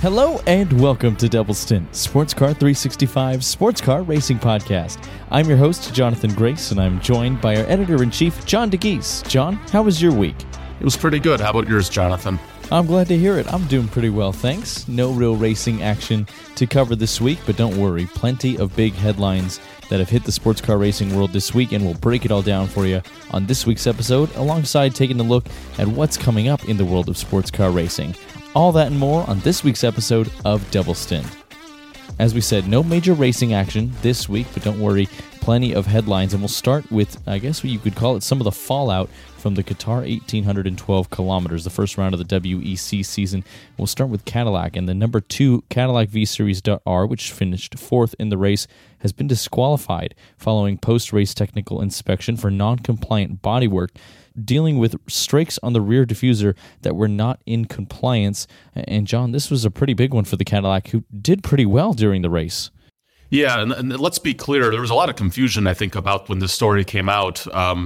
Hello and welcome to Double Stint, Sports Car 365 Sports Car Racing Podcast. I'm your host, Jonathan Grace, and I'm joined by our Editor-in-Chief, John DeGeese. John, how was your week? It was pretty good. How about yours, Jonathan? I'm glad to hear it. I'm doing pretty well, thanks. No real racing action to cover this week, but don't worry, plenty of big headlines that have hit the sports car racing world this week, and we'll break it all down for you on this week's episode, alongside taking a look at what's coming up in the world of sports car racing. All that and more on this week's episode of Double Stint. As we said, no major racing action this week, but don't worry, plenty of headlines. And we'll start with, I guess what you could call it, some of the fallout from the Qatar 1812 kilometers, the first round of the WEC season. We'll start with Cadillac, and the number 2 Cadillac V-Series.R, which finished 4th in the race, has been disqualified following post-race technical inspection for non-compliant bodywork, dealing with strakes on the rear diffuser that were not in compliance. And John, this was a pretty big one for the Cadillac, who did pretty well during the race. Yeah, and let's be clear, there was a lot of confusion, I think, about when this story came out.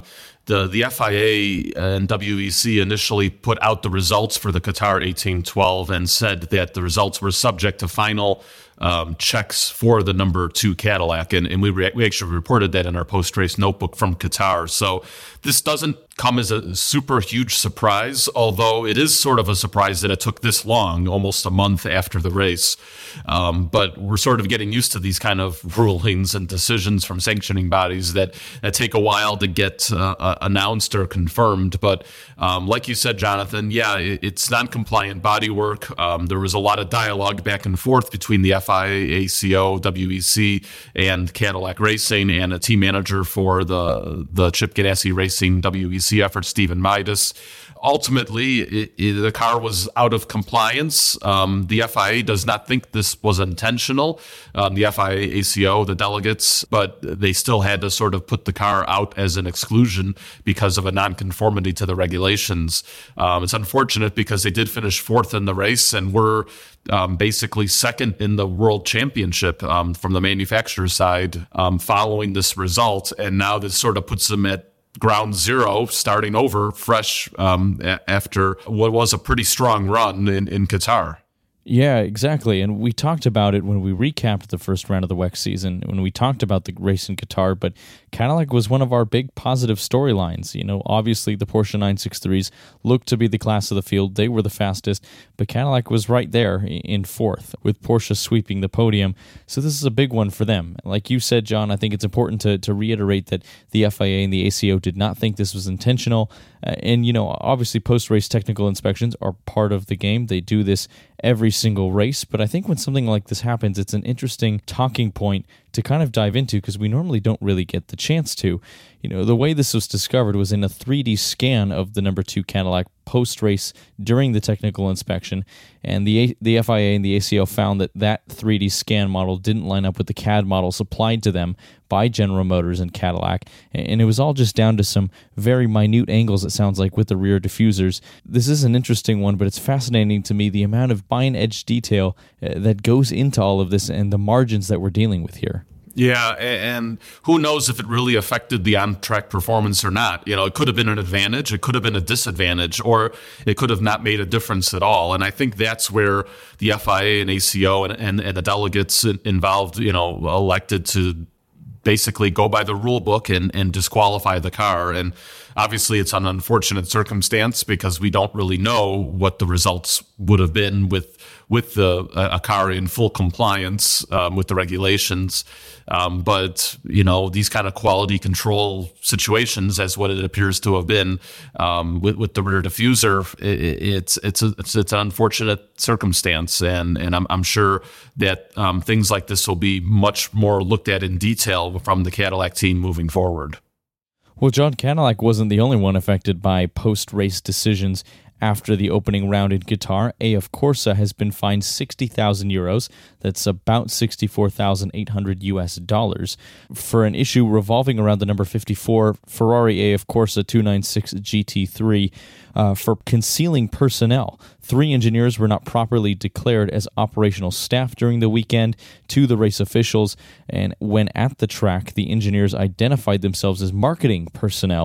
The FIA and WEC initially put out the results for the Qatar 1812 and said that the results were subject to final checks for the number 2 Cadillac, and we actually reported that in our post-race notebook from Qatar. So this doesn't come as a super huge surprise, although it is sort of a surprise that it took this long, almost a month after the race. But we're sort of getting used to these kind of rulings and decisions from sanctioning bodies that take a while to get announced or confirmed. But like you said, Jonathan, yeah, it's non-compliant bodywork. There was a lot of dialogue back and forth between the FIA, ACO, WEC, and Cadillac Racing, and a team manager for the Chip Ganassi Racing WEC effort, Stephen Midas. Ultimately, the car was out of compliance. The FIA does not think this was intentional. The FIA, ACO, the delegates, but they still had to sort of put the car out as an exclusion because of a nonconformity to the regulations. It's unfortunate because they did finish 4th in the race and were basically 2nd in the world championship from the manufacturer's side following this result. And now this sort of puts them at ground zero, starting over fresh after what was a pretty strong run in Qatar. Yeah, exactly. And we talked about it when we recapped the first round of the WEC season, when we talked about the race in Qatar, but Cadillac was one of our big positive storylines. You know, obviously the Porsche 963s looked to be the class of the field. They were the fastest, but Cadillac was right there in 4th, with Porsche sweeping the podium. So this is a big one for them. Like you said, John, I think it's important to reiterate that the FIA and the ACO did not think this was intentional. And, you know, obviously post-race technical inspections are part of the game. They do this every single race, but I think when something like this happens, it's an interesting talking point to kind of dive into, because we normally don't really get the chance to. You know, the way this was discovered was in a 3D scan of the number 2 Cadillac post-race during the technical inspection, and the FIA and the ACO found that 3D scan model didn't line up with the CAD model supplied to them by General Motors and Cadillac, and it was all just down to some very minute angles, it sounds like, with the rear diffusers. This is an interesting one, but it's fascinating to me, the amount of fine-edge detail that goes into all of this and the margins that we're dealing with here. Yeah, and who knows if it really affected the on-track performance or not. You know, it could have been an advantage, it could have been a disadvantage, or it could have not made a difference at all. And I think that's where the FIA and ACO and the delegates involved, you know, elected to basically go by the rule book and disqualify the car. And obviously it's an unfortunate circumstance because we don't really know what the results would have been with a car in full compliance with the regulations. But, you know, these kind of quality control situations, as what it appears to have been with the rear diffuser, it's an unfortunate circumstance. And I'm sure that things like this will be much more looked at in detail from the Cadillac team moving forward. Well, John, Cadillac wasn't the only one affected by post-race decisions. After the opening round in Qatar, AF Corsa has been fined 60,000 euros, that's about $64,800 US, for an issue revolving around the number 54 Ferrari AF Corsa 296 GT3 for concealing personnel. 3 engineers were not properly declared as operational staff during the weekend to the race officials, and when at the track, the engineers identified themselves as marketing personnel.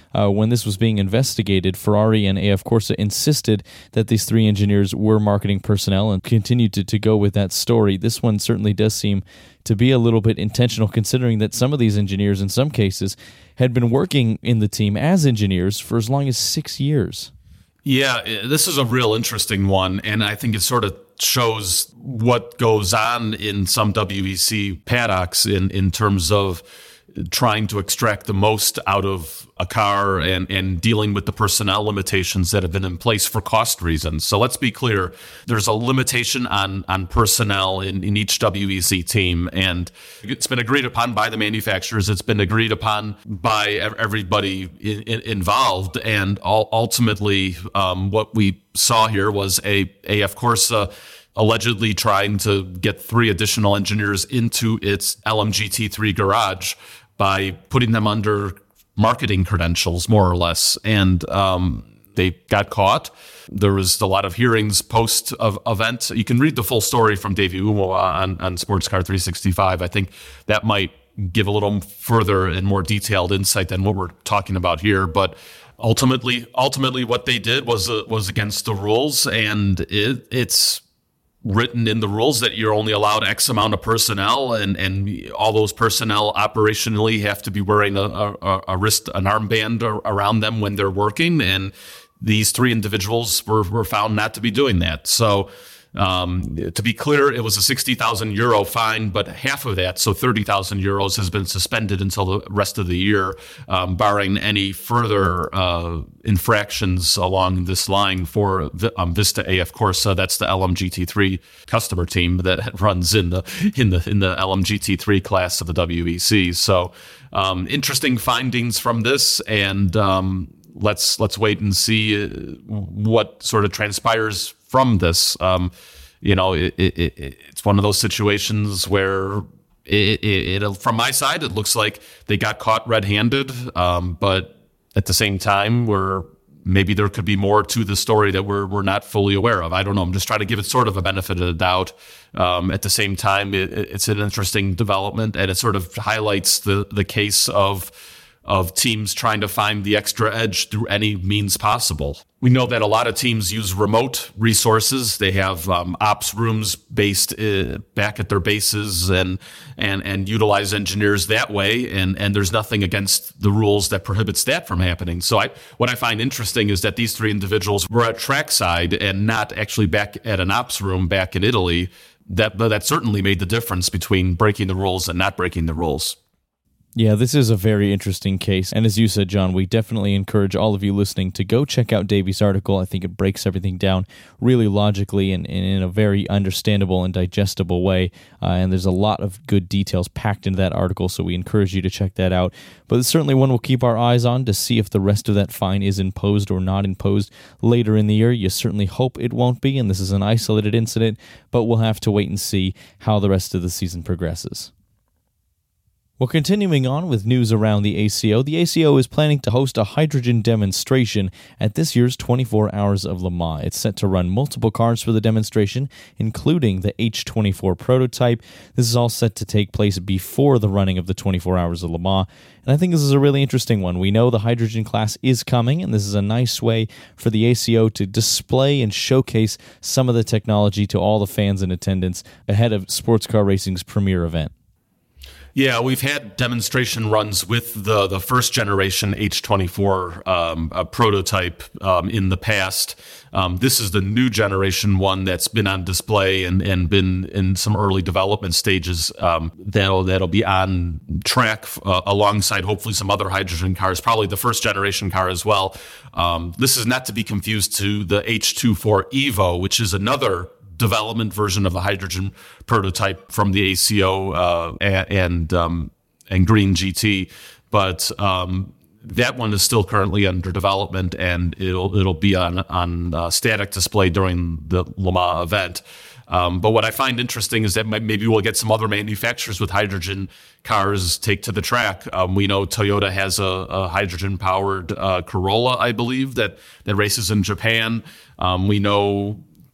when this was being investigated, Ferrari and AF Corse insisted that these three engineers were marketing personnel and continued to go with that story. This one certainly does seem to be a little bit intentional, considering that some of these engineers, in some cases, had been working in the team as engineers for as long as 6 years. Yeah, this is a real interesting one, and I think it sort of shows what goes on in some WEC paddocks in terms of trying to extract the most out of a car and dealing with the personnel limitations that have been in place for cost reasons. So let's be clear, there's a limitation on personnel in each WEC team, and it's been agreed upon by the manufacturers. It's been agreed upon by everybody involved, and ultimately what we saw here was AF Corse allegedly trying to get 3 additional engineers into its LMGT3 garage by putting them under marketing credentials, more or less. And they got caught. There was a lot of hearings post of event. You can read the full story from Davey Umowa on Sports Car 365. I think that might give a little further and more detailed insight than what we're talking about here. But ultimately what they did was against the rules, and it's written in the rules that you're only allowed X amount of personnel, and all those personnel operationally have to be wearing an armband around them when they're working. And these 3 individuals were found not to be doing that. So to be clear, it was a €60,000 fine, but half of that, so €30,000, has been suspended until the rest of the year, barring any further infractions along this line for Vista AF Corse. That's the LMGT3 customer team that runs in the LMGT3 class of the WEC. So interesting findings from this, and let's wait and see what sort of transpires from this. It's one of those situations where it from my side, it looks like they got caught red-handed, but at the same time, where maybe there could be more to the story that we're not fully aware of. I don't know. I'm just trying to give it sort of a benefit of the doubt. At the same time, it's an interesting development, and it sort of highlights the case of teams trying to find the extra edge through any means possible. We know that a lot of teams use remote resources. They have ops rooms based back at their bases and utilize engineers that way. And there's nothing against the rules that prohibits that from happening. So what I find interesting is that these 3 individuals were at trackside and not actually back at an ops room back in Italy. That certainly made the difference between breaking the rules and not breaking the rules. Yeah, this is a very interesting case. And as you said, John, we definitely encourage all of you listening to go check out Davey's article. I think it breaks everything down really logically and in a very understandable and digestible way. And there's a lot of good details packed into that article, so we encourage you to check that out. But it's certainly one we'll keep our eyes on to see if the rest of that fine is imposed or not imposed later in the year. You certainly hope it won't be, and this is an isolated incident, but we'll have to wait and see how the rest of the season progresses. Well, continuing on with news around the ACO is planning to host a hydrogen demonstration at this year's 24 Hours of Le Mans. It's set to run multiple cars for the demonstration, including the H24 prototype. This is all set to take place before the running of the 24 Hours of Le Mans, and I think this is a really interesting one. We know the hydrogen class is coming, and this is a nice way for the ACO to display and showcase some of the technology to all the fans in attendance ahead of sports car racing's premier event. Yeah, we've had demonstration runs with the first generation H24 prototype in the past. This is the new generation one that's been on display and been in some early development stages. That'll be on track alongside hopefully some other hydrogen cars, probably the first generation car as well. This is not to be confused to the H24 Evo, which is another development version of the hydrogen prototype from the ACO and Green GT, but that one is still currently under development, and it'll be on static display during the Le Mans event. But what I find interesting is that maybe we'll get some other manufacturers with hydrogen cars take to the track. We know Toyota has a hydrogen-powered Corolla, I believe, that races in Japan. We know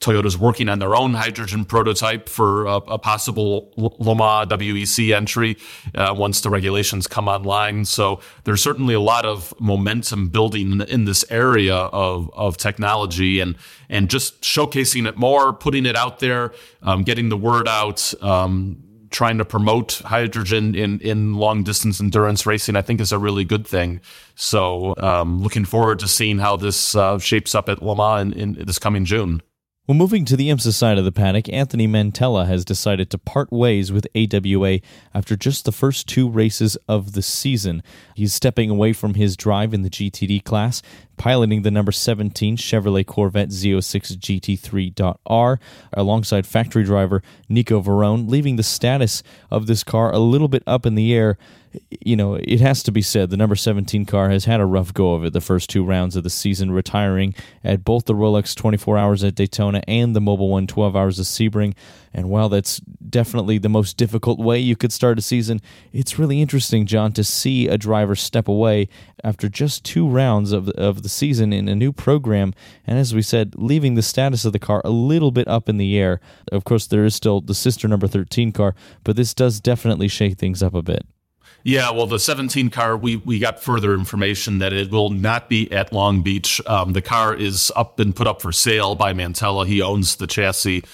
Toyota's working on their own hydrogen prototype for a possible Le Mans WEC entry once the regulations come online. So there's certainly a lot of momentum building in this area of technology and just showcasing it more, putting it out there, getting the word out, trying to promote hydrogen in long-distance endurance racing, I think is a really good thing. So looking forward to seeing how this shapes up at Le Mans in this coming June. Well, moving to the IMSA side of the paddock, Anthony Mantella has decided to part ways with AWA after just the first 2 races of the season. He's stepping away from his drive in the GTD class, piloting the number 17 Chevrolet Corvette Z06 GT3.R alongside factory driver Nico Varrone, leaving the status of this car a little bit up in the air. You know, it has to be said, the number 17 car has had a rough go of it the first 2 rounds of the season, retiring at both the Rolex 24 Hours at Daytona and the Mobil 1 12 Hours of Sebring. And while that's definitely the most difficult way you could start a season, it's really interesting, John, to see a driver step away after just 2 rounds of the season in a new program. And as we said, leaving the status of the car a little bit up in the air. Of course, there is still the sister number 13 car, but this does definitely shake things up a bit. Yeah, well, the 17 car, we got further information that it will not be at Long Beach. The car is been put up for sale by Mantella. He owns the chassis.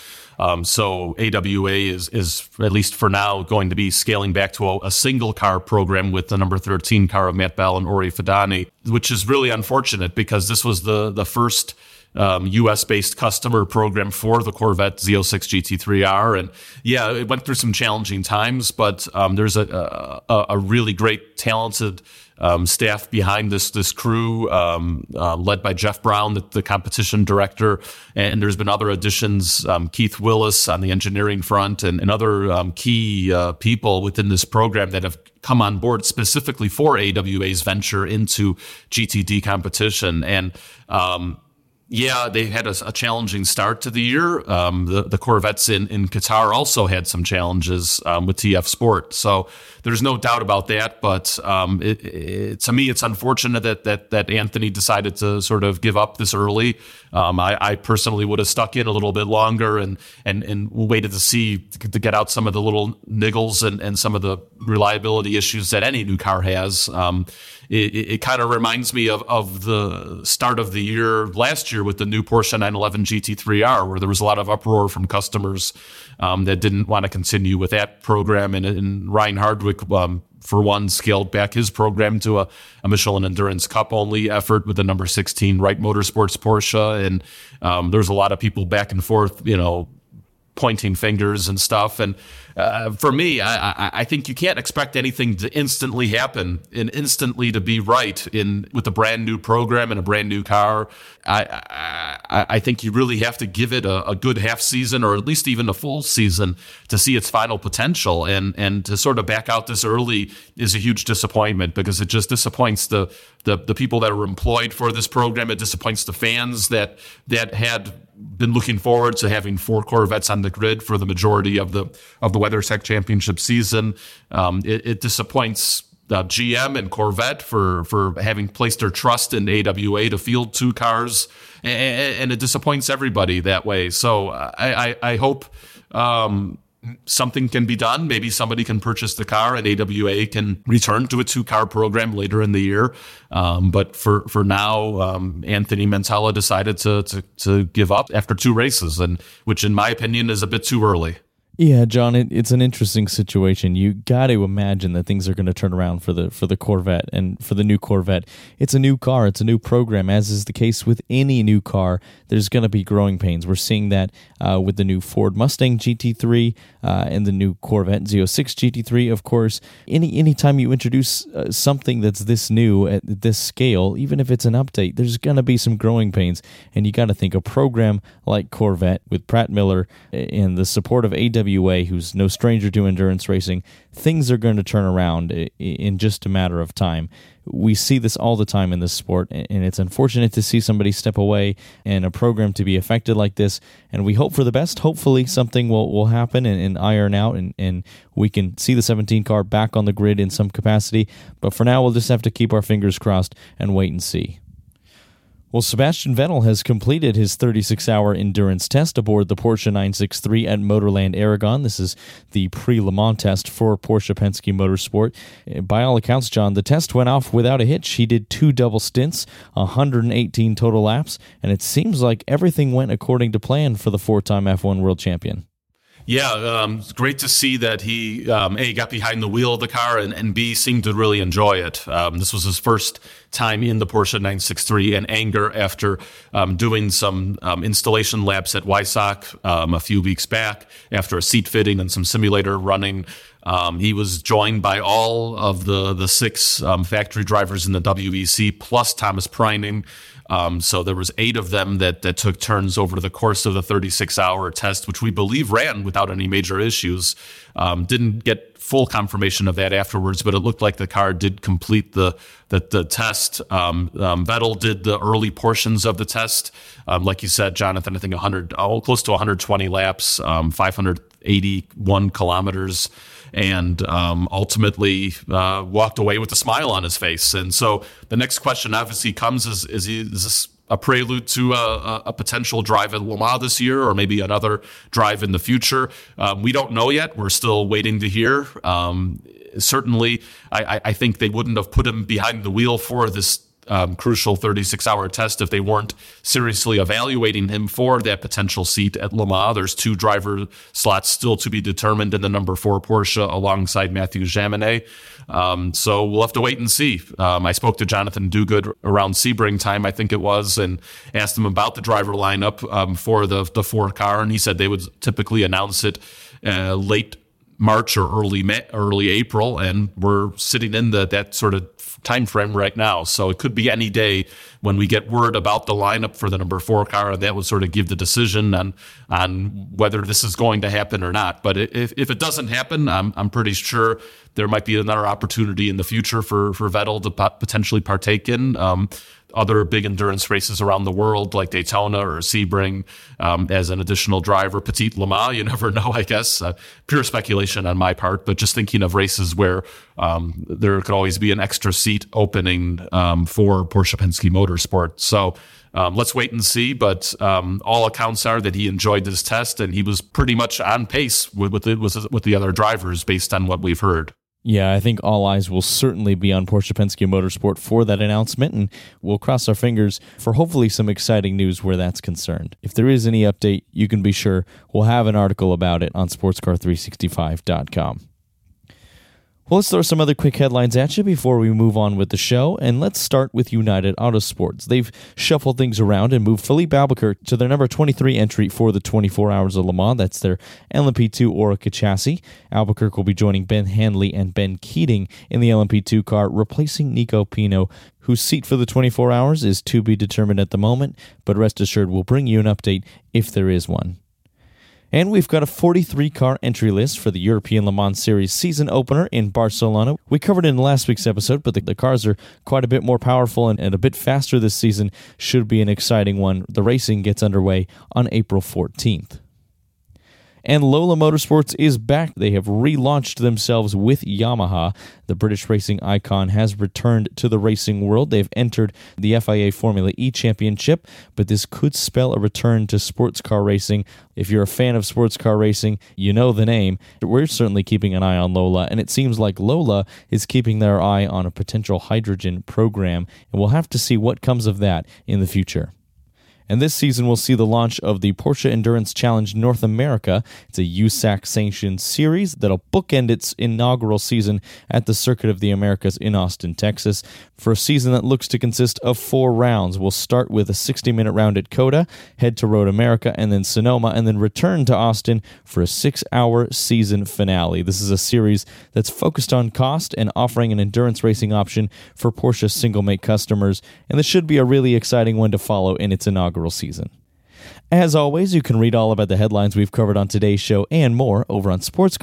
So AWA is, at least for now, going to be scaling back to a single car program with the number 13 car of Matt Bell and Ori Fidani, which is really unfortunate because this was the first U.S.-based customer program for the Corvette Z06 GT3R. And yeah, it went through some challenging times, but there's a really great, talented staff behind this crew, led by Jeff Brown, the competition director. And there's been other additions, Keith Willis on the engineering front and other key people within this program that have come on board specifically for AWA's venture into GTD competition. And yeah, they had a challenging start to the year. The Corvettes in Qatar also had some challenges with TF Sport. So there's no doubt about that. But to me, it's unfortunate that Anthony decided to sort of give up this early. I personally would have stuck in a little bit longer and waited to get out some of the little niggles and some of the reliability issues that any new car has. It kind of reminds me of the start of the year last year with the new Porsche 911 GT3R, where there was a lot of uproar from customers that didn't want to continue with that program. And Ryan Hardwick, for one, scaled back his program to a Michelin Endurance Cup only effort with the number 16 Wright Motorsports Porsche. And there's a lot of people back and forth, pointing fingers and stuff. And for me, I think you can't expect anything to instantly happen and instantly to be right with a brand new program and a brand new car. I think you really have to give it a good half season or at least even a full season to see its final potential. And to sort of back out this early is a huge disappointment because it just disappoints the people that are employed for this program. It disappoints the fans that had been looking forward to having 4 Corvettes on the grid for the majority of the WeatherTech Championship season. It disappoints GM and Corvette for having placed their trust in AWA to field 2 cars, and it disappoints everybody that way. So I hope something can be done. Maybe somebody can purchase the car and AWA can return to a 2-car program later in the year. But for now, Anthony Mantella decided to give up after 2 races, and which in my opinion is a bit too early. Yeah, John, it's an interesting situation. You got to imagine that things are going to turn around for the Corvette and for the new Corvette. It's a new car, it's a new program, as is the case with any new car. There's going to be growing pains. We're seeing that with the new Ford Mustang GT3 and the new Corvette Z06 GT3, of course. Anytime you introduce something that's this new at this scale, even if it's an update, there's going to be some growing pains. And you got to think a program like Corvette with Pratt Miller and the support of AWA, who's no stranger to endurance racing, things are going to turn around in just a matter of time. We see this all the time in this sport, and it's unfortunate to see somebody step away and a program to be affected like this, and we hope for the best. Hopefully something will happen and iron out, and we can see the 17 car back on the grid in some capacity, but for now we'll just have to keep our fingers crossed and wait and see. Well, Sebastian Vettel has completed his 36-hour endurance test aboard the Porsche 963 at Motorland Aragon. This is the pre-Le Mans test for Porsche Penske Motorsport. By all accounts, John, the test went off without a hitch. He did 2 double stints, 118 total laps, and it seems like everything went according to plan for the 4-time F1 world champion. Yeah, it's great to see that he, A, got behind the wheel of the car, and B, seemed to really enjoy it. This was his first time in the Porsche 963 and anger after doing some installation laps at Weissach a few weeks back after a seat fitting and some simulator running. He was joined by all of the 6 factory drivers in the WEC plus Thomas Preining. So there was 8 of them that took turns over the course of the 36-hour test, which we believe ran without any major issues. Didn't get full confirmation of that afterwards, but it looked like the car did complete the test. Vettel did the early portions of the test. Like you said, Jonathan, I think close to 120 laps, 581 kilometers. And ultimately walked away with a smile on his face. And so the next question obviously comes, is this a prelude to a potential drive at Le Mans this year, or maybe another drive in the future? We don't know yet. We're still waiting to hear. Certainly, I think they wouldn't have put him behind the wheel for this crucial 36-hour test if they weren't seriously evaluating him for that potential seat at Le Mans. There's 2 driver slots still to be determined in the number 4 Porsche alongside Mathieu Jaminet. So we'll have to wait and see. I spoke to Jonathan Duguid around Sebring time, I think it was, and asked him about the driver lineup for the 4 car, and he said they would typically announce it late March or early April, and we're sitting in that sort of time frame right now. So it could be any day when we get word about the lineup for the number 4 car, and that would sort of give the decision on whether this is going to happen or not. But if it doesn't happen, I'm pretty sure there might be another opportunity in the future for Vettel to potentially partake in other big endurance races around the world, like Daytona or Sebring, as an additional driver. Petit Le Mans, you never know, I guess. Pure speculation on my part, but just thinking of races where there could always be an extra seat opening for Porsche Penske Motorsport. So let's wait and see, but all accounts are that he enjoyed this test, and he was pretty much on pace with the other drivers based on what we've heard. Yeah, I think all eyes will certainly be on Porsche Penske Motorsport for that announcement, and we'll cross our fingers for hopefully some exciting news where that's concerned. If there is any update, you can be sure we'll have an article about it on sportscar365.com. Well, let's throw some other quick headlines at you before we move on with the show, and let's start with United Autosports. They've shuffled things around and moved Philippe Albuquerque to their number 23 entry for the 24 Hours of Le Mans. That's their LMP2 Oreca chassis. Albuquerque will be joining Ben Handley and Ben Keating in the LMP2 car, replacing Nico Pino, whose seat for the 24 Hours is to be determined at the moment, but rest assured we'll bring you an update if there is one. And we've got a 43-car entry list for the European Le Mans Series season opener in Barcelona. We covered it in last week's episode, but the cars are quite a bit more powerful and a bit faster this season. Should be an exciting one. The racing gets underway on April 14th. And Lola Motorsports is back. They have relaunched themselves with Yamaha. The British racing icon has returned to the racing world. They've entered the FIA Formula E Championship, but this could spell a return to sports car racing. If you're a fan of sports car racing, you know the name. We're certainly keeping an eye on Lola, and it seems like Lola is keeping their eye on a potential hydrogen program, and we'll have to see what comes of that in the future. And this season, we'll see the launch of the Porsche Endurance Challenge North America. It's a USAC-sanctioned series that'll bookend its inaugural season at the Circuit of the Americas in Austin, Texas, for a season that looks to consist of 4 rounds. We'll start with a 60-minute round at COTA, head to Road America, and then Sonoma, and then return to Austin for a 6-hour season finale. This is a series that's focused on cost and offering an endurance racing option for Porsche single-make customers, and this should be a really exciting one to follow in its inaugural season. As always, you can read all about the headlines we've covered on today's show and more over on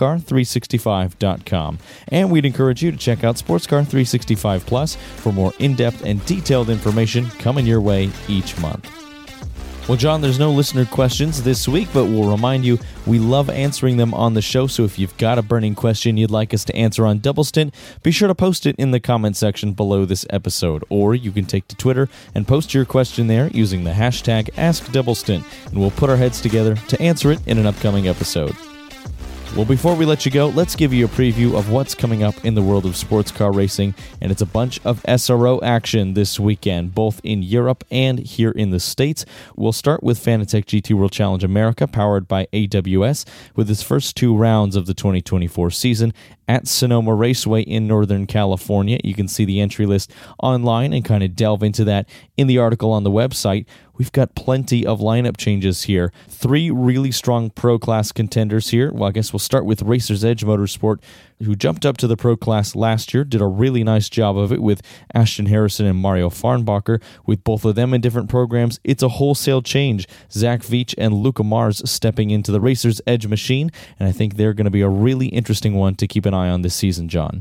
sportscar365.com. And we'd encourage you to check out Sportscar 365 Plus for more in-depth and detailed information coming your way each month. Well, John, there's no listener questions this week, but we'll remind you we love answering them on the show, so if you've got a burning question you'd like us to answer on Double Stint, be sure to post it in the comment section below this episode, or you can take to Twitter and post your question there using the hashtag AskDoubleStint, and we'll put our heads together to answer it in an upcoming episode. Well, before we let you go, let's give you a preview of what's coming up in the world of sports car racing, and it's a bunch of SRO action this weekend, both in Europe and here in the States. We'll start with Fanatec GT World Challenge America, powered by AWS, with its first 2 rounds of the 2024 season at Sonoma Raceway in Northern California. You can see the entry list online and kind of delve into that in the article on the website. We've got plenty of lineup changes here. 3 really strong Pro Class contenders here. Well, I guess we'll start with Racers Edge Motorsport, who jumped up to the Pro Class last year, did a really nice job of it with Ashton Harrison and Mario Farnbacher. With both of them in different programs, it's a wholesale change. Zach Veach and Luca Mars stepping into the Racers Edge machine, and I think they're going to be a really interesting one to keep an eye on this season, John.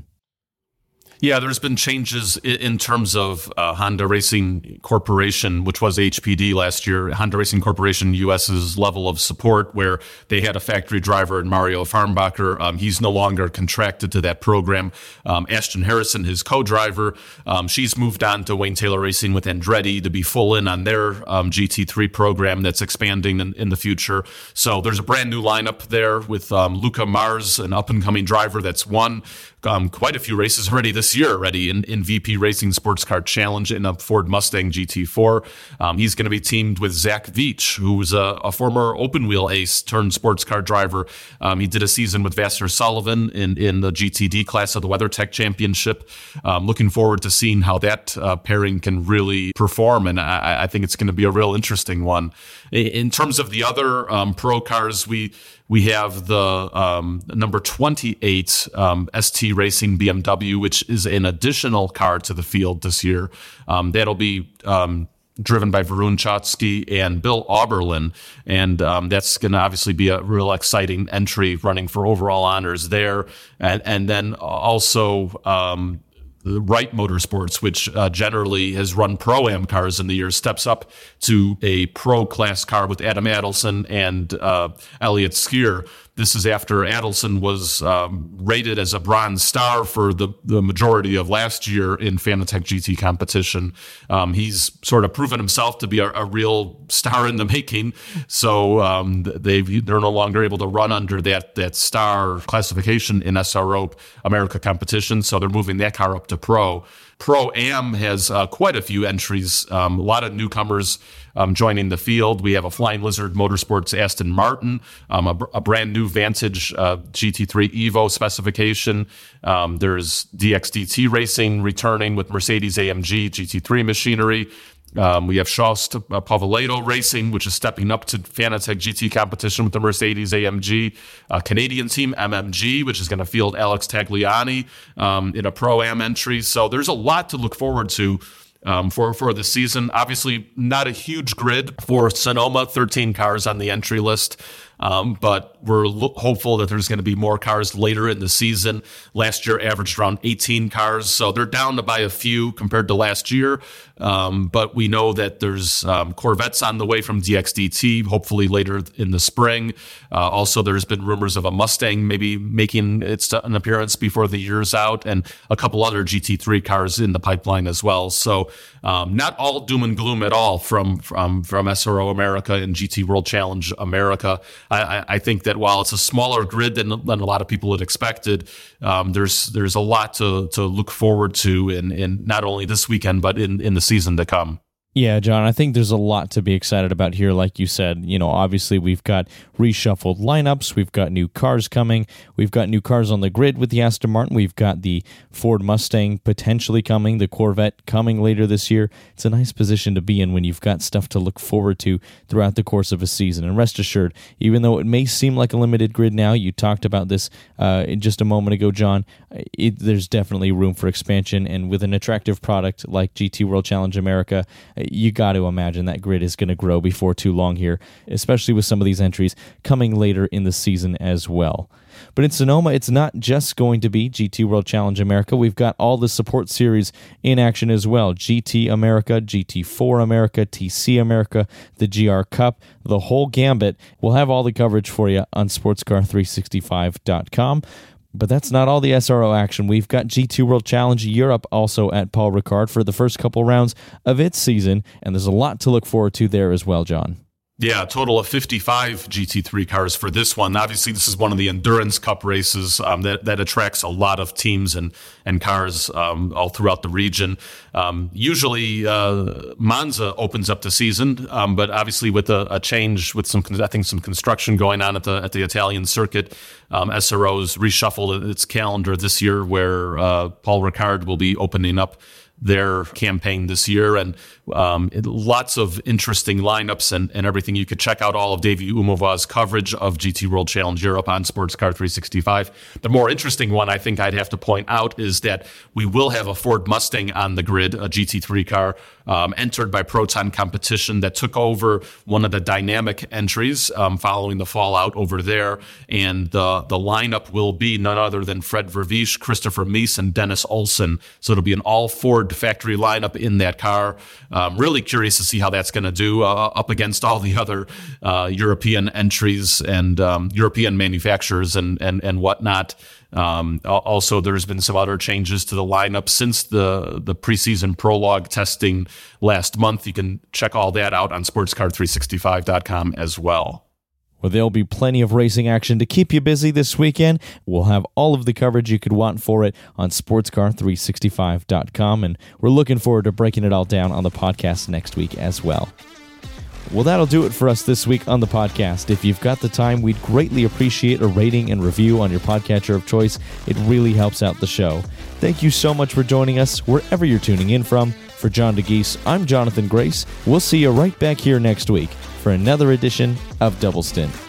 Yeah, there's been changes in terms of Honda Racing Corporation, which was HPD last year. Honda Racing Corporation US's level of support, where they had a factory driver in Mario Farnbacher. He's no longer contracted to that program. Ashton Harrison, his co-driver, she's moved on to Wayne Taylor Racing with Andretti to be full in on their GT3 program that's expanding in the future. So there's a brand new lineup there with Luca Mars, an up-and-coming driver that's won quite a few races already this year in VP Racing Sports Car Challenge in a Ford Mustang GT4. He's going to be teamed with Zach Veach, who's a former open wheel ace turned sports car driver. He did a season with Vassar Sullivan in the GTD class of the WeatherTech Championship. Looking forward to seeing how that pairing can really perform, and I think it's going to be a real interesting one. In terms of the other pro cars, we have the number 28 ST Racing BMW, which is an additional car to the field this year. That'll be driven by Varun Chotsky and Bill Auberlin, and that's going to obviously be a real exciting entry, running for overall honors there. And then also Wright Motorsports, which generally has run Pro-Am cars in the year, steps up to a Pro Class car with Adam Adelson and Elliott Skier. This is after Adelson was rated as a bronze star for the majority of last year in Fanatec GT competition. He's sort of proven himself to be a real star in the making. So they're no longer able to run under that star classification in SRO America competition. So they're moving that car up to Pro. Pro-Am has quite a few entries, a lot of newcomers joining the field. We have a Flying Lizard Motorsports Aston Martin, a brand new Vantage GT3 Evo specification. There's DXDT Racing returning with Mercedes AMG GT3 machinery. We have Shost Povolato Racing, which is stepping up to Fanatec GT competition with the Mercedes AMG. Canadian team MMG, which is going to field Alex Tagliani in a Pro-Am entry. So there's a lot to look forward to for the season. Obviously, not a huge grid for Sonoma, 13 cars on the entry list. But we're hopeful that there's going to be more cars later in the season. Last year averaged around 18 cars, so they're down to by a few compared to last year. But we know that there's Corvettes on the way from DXDT, hopefully later in the spring. Also, there's been rumors of a Mustang maybe making an appearance before the year's out, and a couple other GT3 cars in the pipeline as well. So not all doom and gloom at all from SRO America and GT World Challenge America. I think that while it's a smaller grid than a lot of people had expected, there's a lot to look forward to in not only this weekend, but in the season to come. Yeah, John, I think there's a lot to be excited about here. Like you said, obviously we've got reshuffled lineups. We've got new cars coming. We've got new cars on the grid with the Aston Martin. We've got the Ford Mustang potentially coming, the Corvette coming later this year. It's a nice position to be in when you've got stuff to look forward to throughout the course of a season. And rest assured, even though it may seem like a limited grid now, you talked about this just a moment ago, John, there's definitely room for expansion. And with an attractive product like GT World Challenge America, you got to imagine that grid is going to grow before too long here, especially with some of these entries coming later in the season as well. But in Sonoma, it's not just going to be GT World Challenge America. We've got all the support series in action as well. GT America, GT4 America, TC America, the GR Cup, the whole gambit. We'll have all the coverage for you on sportscar365.com. But that's not all the SRO action. We've got GT World Challenge Europe also at Paul Ricard for the first couple rounds of its season, and there's a lot to look forward to there as well, John. Yeah, a total of 55 GT3 cars for this one. Obviously, this is one of the Endurance Cup races that attracts a lot of teams and cars all throughout the region. Usually, Monza opens up the season, but obviously with a change, with some construction going on at the Italian circuit, SRO's reshuffled its calendar this year, where Paul Ricard will be opening up their campaign this year, and lots of interesting lineups and everything. You could check out all of Davey Umova's coverage of GT World Challenge Europe on Sports Car 365. The more interesting one I think I'd have to point out is that we will have a Ford Mustang on the grid, a GT3 car entered by Proton Competition that took over one of the dynamic entries following the fallout over there, and the lineup will be none other than Fred Vervish, Christopher Mies, and Dennis Olsen. So it'll be an all Ford factory lineup in that car. Really curious to see how that's going to do up against all the other European entries and European manufacturers and whatnot. Also, there's been some other changes to the lineup since the preseason prologue testing last month. You can check all that out on sportscar365.com as well. Well, there'll be plenty of racing action to keep you busy this weekend. We'll have all of the coverage you could want for it on sportscar365.com, and we're looking forward to breaking it all down on the podcast next week as well. Well, that'll do it for us this week on the podcast. If you've got the time, we'd greatly appreciate a rating and review on your podcatcher of choice. It really helps out the show. Thank you so much for joining us wherever you're tuning in from. For John DeGeese, I'm Jonathan Grace. We'll see you right back here next week for another edition of Double Stint.